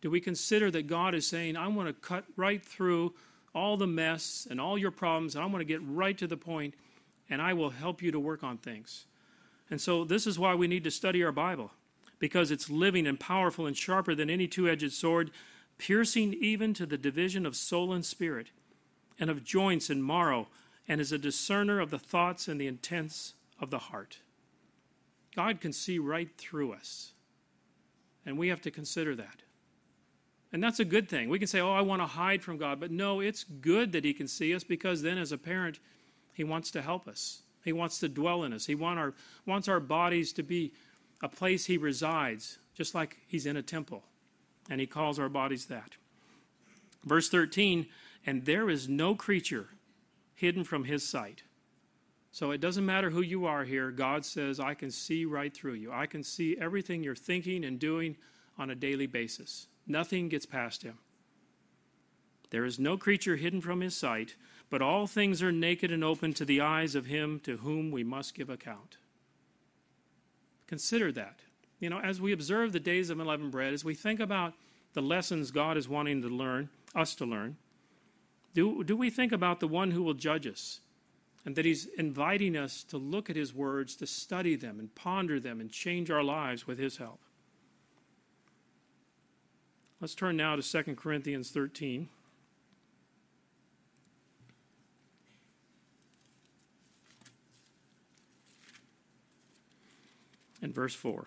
Do we consider that God is saying, I want to cut right through all the mess and all your problems, and I want to get right to the point, and I will help you to work on things. And so this is why we need to study our Bible, because it's living and powerful and sharper than any two-edged sword, piercing even to the division of soul and spirit, and of joints and marrow, and is a discerner of the thoughts and the intents of the heart. God can see right through us, and we have to consider that. And that's a good thing. We can say, oh, I want to hide from God. But no, it's good that he can see us, because then as a parent, he wants to help us. He wants to dwell in us. He want our, wants our bodies to be a place he resides, just like he's in a temple. And he calls our bodies that. Verse thirteen, and there is no creature hidden from his sight. So it doesn't matter who you are here. God says, I can see right through you. I can see everything you're thinking and doing on a daily basis. Nothing gets past him. There is no creature hidden from his sight, but all things are naked and open to the eyes of him to whom we must give account. Consider that. You know, as we observe the days of unleavened bread, as we think about the lessons God is wanting to learn, us to learn, do, do we think about the one who will judge us, and that he's inviting us to look at his words, to study them and ponder them and change our lives with his help? Let's turn now to Second Corinthians thirteen. And verse four.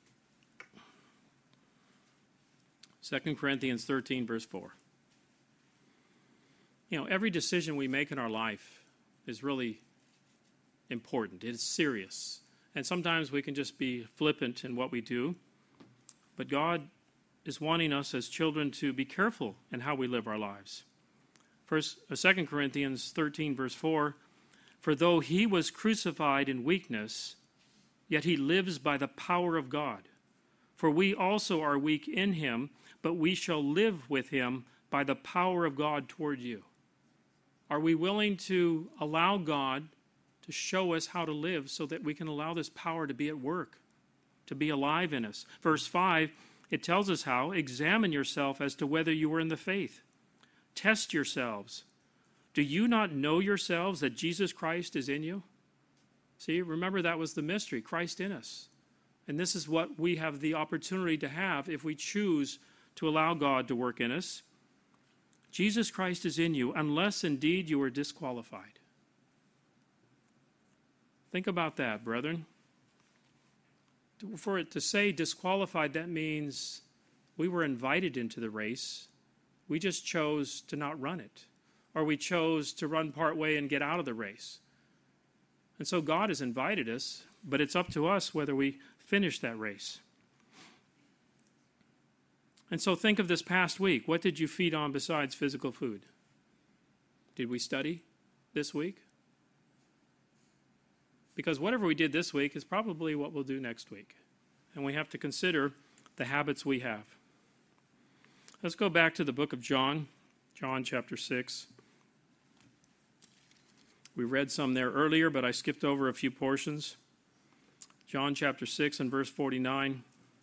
Second Corinthians thirteen, verse four. You know, every decision we make in our life is really important. It's serious. And sometimes we can just be flippant in what we do. But God is wanting us as children to be careful in how we live our lives. First, uh, Second Corinthians thirteen, verse four, for though he was crucified in weakness, yet he lives by the power of God. For we also are weak in him, but we shall live with him by the power of God toward you. Are we willing to allow God to show us how to live so that we can allow this power to be at work, to be alive in us? Verse five, it tells us how. Examine yourself as to whether you are in the faith. Test yourselves. Do you not know yourselves that Jesus Christ is in you? See, remember that was the mystery, Christ in us. And this is what we have the opportunity to have if we choose to allow God to work in us. Jesus Christ is in you, unless indeed you are disqualified. Think about that, brethren. For it to say disqualified, that means we were invited into the race. We just chose to not run it. Or we chose to run part way and get out of the race. And so God has invited us, but it's up to us whether we finish that race. And so think of this past week. What did you feed on besides physical food? Did we study this week? Because whatever we did this week is probably what we'll do next week. And we have to consider the habits we have. Let's go back to the book of John, John chapter six. We read some there earlier, but I skipped over a few portions. John chapter six and verse forty-nine.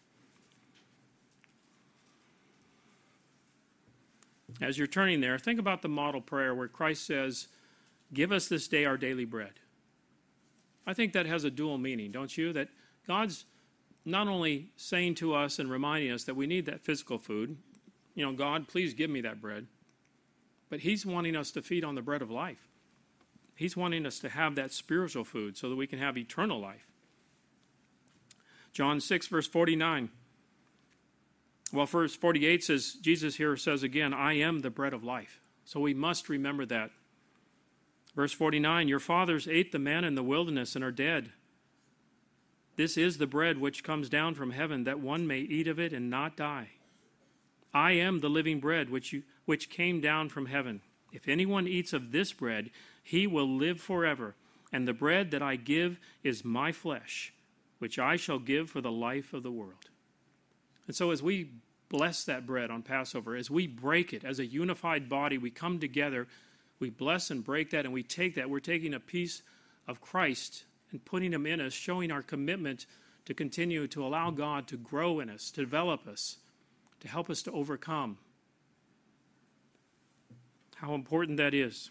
As you're turning there, think about the model prayer where Christ says, give us this day our daily bread. I think that has a dual meaning, don't you? That God's not only saying to us and reminding us that we need that physical food, you know, God, please give me that bread, but he's wanting us to feed on the bread of life. He's wanting us to have that spiritual food so that we can have eternal life. John six, verse forty-nine. Well, verse forty-eight says, Jesus here says again, I am the bread of life. So we must remember that. Verse forty-nine, your fathers ate the manna in the wilderness and are dead. This is the bread which comes down from heaven, that one may eat of it and not die. I am the living bread which, you, which came down from heaven. If anyone eats of this bread, he will live forever. And the bread that I give is my flesh, which I shall give for the life of the world. And so as we bless that bread on Passover, as we break it as a unified body, we come together, we bless and break that, and we take that. We're taking a piece of Christ and putting him in us, showing our commitment to continue to allow God to grow in us, to develop us, to help us to overcome. How important that is.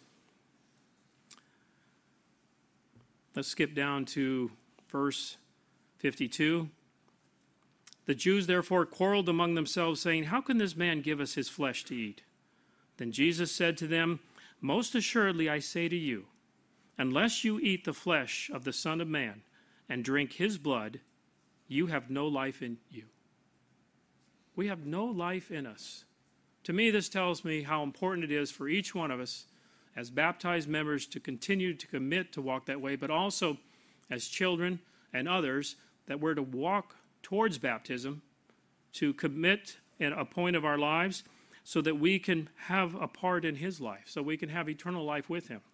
Let's skip down to verse fifty-two. The Jews therefore quarreled among themselves, saying, "How can this man give us his flesh to eat?" Then Jesus said to them, "Most assuredly I say to you, unless you eat the flesh of the Son of Man and drink his blood, you have no life in you." We have no life in us. To me, this tells me how important it is for each one of us as baptized members to continue to commit to walk that way, but also as children and others that we're to walk towards baptism, to commit at a point of our lives so that we can have a part in his life, so we can have eternal life with him.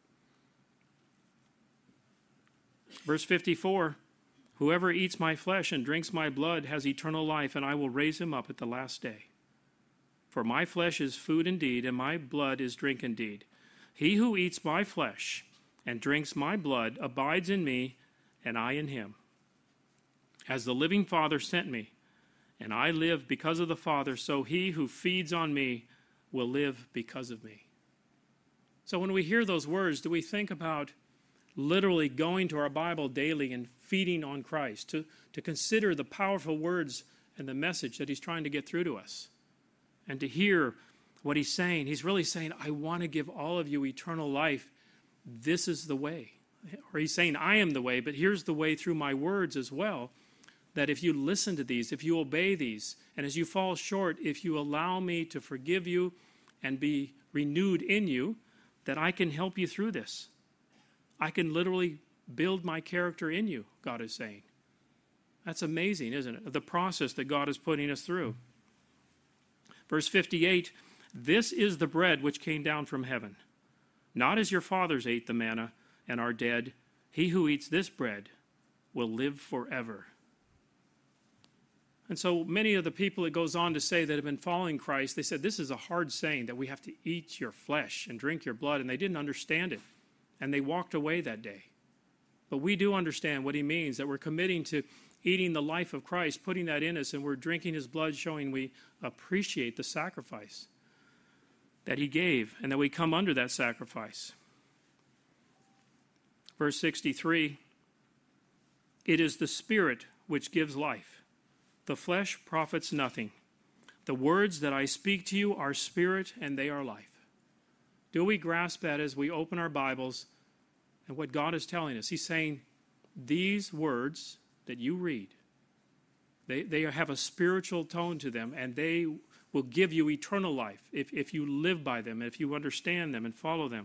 Verse fifty-four, "Whoever eats my flesh and drinks my blood has eternal life, and I will raise him up at the last day. For my flesh is food indeed, and my blood is drink indeed. He who eats my flesh and drinks my blood abides in me, and I in him. As the living Father sent me, and I live because of the Father, so he who feeds on me will live because of me." So when we hear those words, do we think about literally going to our Bible daily and feeding on Christ, to, to consider the powerful words and the message that he's trying to get through to us, and to hear what he's saying? He's really saying, I want to give all of you eternal life. This is the way. Or he's saying, I am the way, but here's the way through my words as well, that if you listen to these, if you obey these, and as you fall short, if you allow me to forgive you and be renewed in you, that I can help you through this. I can literally build my character in you, God is saying. That's amazing, isn't it? The process that God is putting us through. Verse fifty-eight, "This is the bread which came down from heaven. Not as your fathers ate the manna and are dead. He who eats this bread will live forever." And so many of the people, it goes on to say, that have been following Christ, they said, this is a hard saying that we have to eat your flesh and drink your blood, and they didn't understand it. And they walked away that day. But we do understand what he means, that we're committing to eating the life of Christ, putting that in us, and we're drinking his blood, showing we appreciate the sacrifice that he gave, and that we come under that sacrifice. Verse sixty-three, "It is the Spirit which gives life. The flesh profits nothing. The words that I speak to you are spirit, and they are life." Do we grasp that as we open our Bibles and what God is telling us? He's saying, these words that you read, they, they have a spiritual tone to them, and they will give you eternal life if, if you live by them, if you understand them and follow them.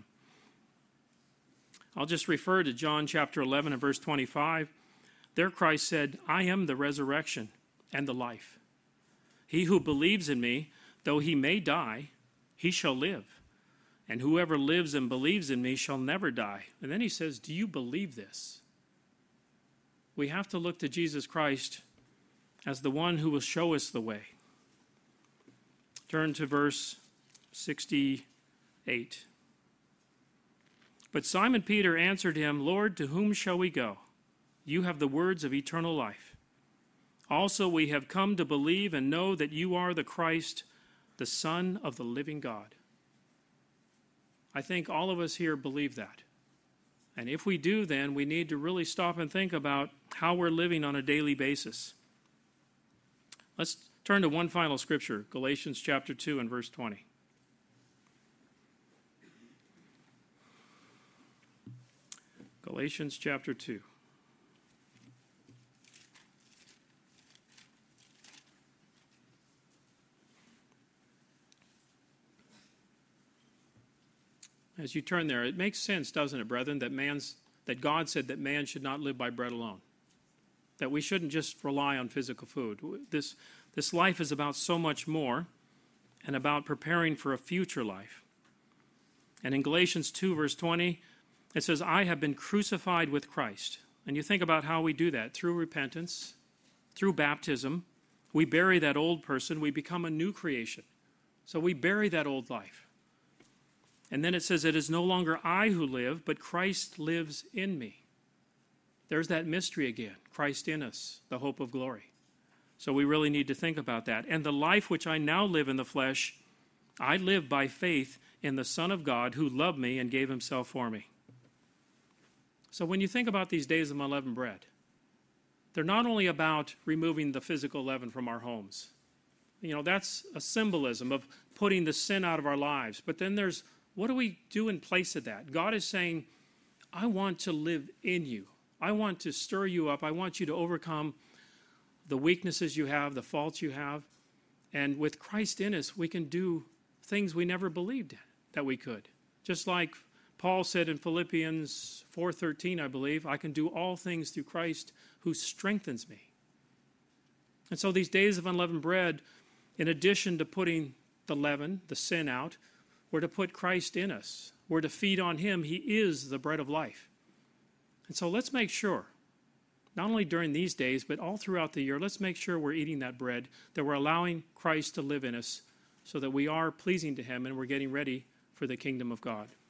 I'll just refer to John chapter eleven and verse twenty-five. There Christ said, "I am the resurrection and the life. He who believes in me, though he may die, he shall live. And whoever lives and believes in me shall never die." And then he says, do you believe this? We have to look to Jesus Christ as the one who will show us the way. Turn to verse sixty-eight. "But Simon Peter answered him, 'Lord, to whom shall we go? You have the words of eternal life. Also we have come to believe and know that you are the Christ, the Son of the living God.'" I think all of us here believe that. And if we do, then we need to really stop and think about how we're living on a daily basis. Let's turn to one final scripture, Galatians chapter two and verse twenty. Galatians chapter two. As you turn there, it makes sense, doesn't it, brethren, that man's that God said that man should not live by bread alone. That we shouldn't just rely on physical food. This, this life is about so much more, and about preparing for a future life. And in Galatians two, verse twenty, it says, "I have been crucified with Christ." And you think about how we do that. Through repentance, through baptism, we bury that old person, we become a new creation. So we bury that old life. And then it says, "It is no longer I who live, but Christ lives in me." There's that mystery again. Christ in us, the hope of glory. So we really need to think about that. And the life which I now live in the flesh, I live by faith in the Son of God who loved me and gave himself for me. So when you think about these days of unleavened bread, they're not only about removing the physical leaven from our homes. You know, that's a symbolism of putting the sin out of our lives. But then there's, what do we do in place of that? God is saying, I want to live in you. I want to stir you up. I want you to overcome the weaknesses you have, the faults you have. And with Christ in us, we can do things we never believed that we could. Just like Paul said in Philippians four thirteen, I believe, I can do all things through Christ who strengthens me. And so these days of unleavened bread, in addition to putting the leaven, the sin out, we're to put Christ in us. We're to feed on him. He is the bread of life. And so let's make sure, not only during these days, but all throughout the year, let's make sure we're eating that bread, that we're allowing Christ to live in us so that we are pleasing to him and we're getting ready for the kingdom of God.